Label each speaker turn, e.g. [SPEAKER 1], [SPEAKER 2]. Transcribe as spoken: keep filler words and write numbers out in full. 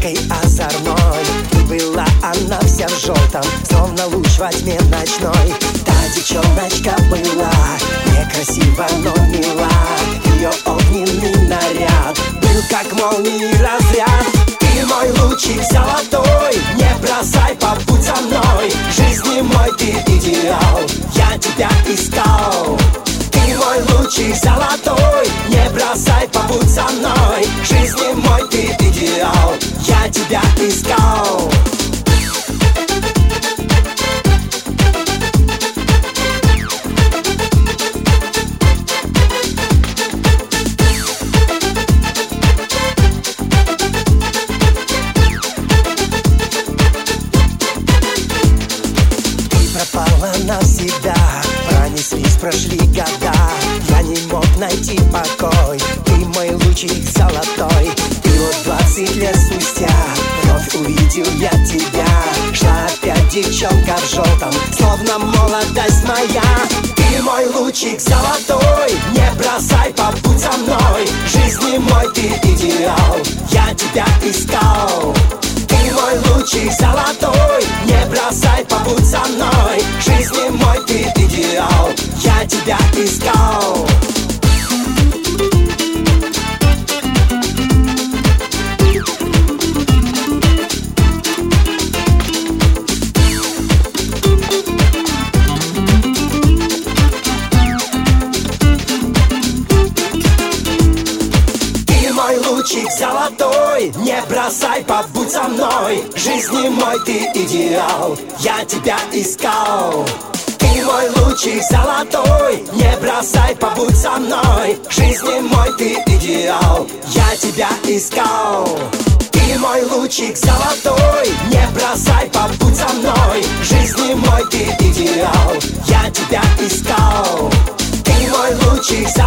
[SPEAKER 1] яркой, озорной. И была она вся в желтом, словно луч во тьме ночной. Та девчоночка была некрасива, но мила. Ее огненный наряд был как молнии разряд. Ты мой лучик золотой, не бросай, побудь со мной. Жизни мой ты идеал, я тебя искал. Ты мой лучик золотой, не бросай, побудь со мной. Жизни мой ты идеал, я тебя искал. Пропала навсегда, пронеслись, прошли года. Я не мог найти покой, ты мой лучик золотой. И вот двадцать лет спустя вновь увидел я тебя. Шла опять девчонка в желтом, словно молодость моя. Ты мой лучик золотой, не бросай, побудь со мной. Жизни мой ты идеал, я тебя искал. Ты мой лучик золотой, не бросай, побудь со мной. Жизни мой ты идеал, я тебя искал. Лучик золотой, не бросай, побудь со мной. Жизни мой ты идеал, я тебя искал. Ты мой лучик золотой, не бросай, побудь со мной. Жизни мой ты идеал, я тебя искал. Ты мой лучик золотой, не бросай, побудь со мной. Жизни мой ты идеал, я тебя искал. Ты мой лучик золотой.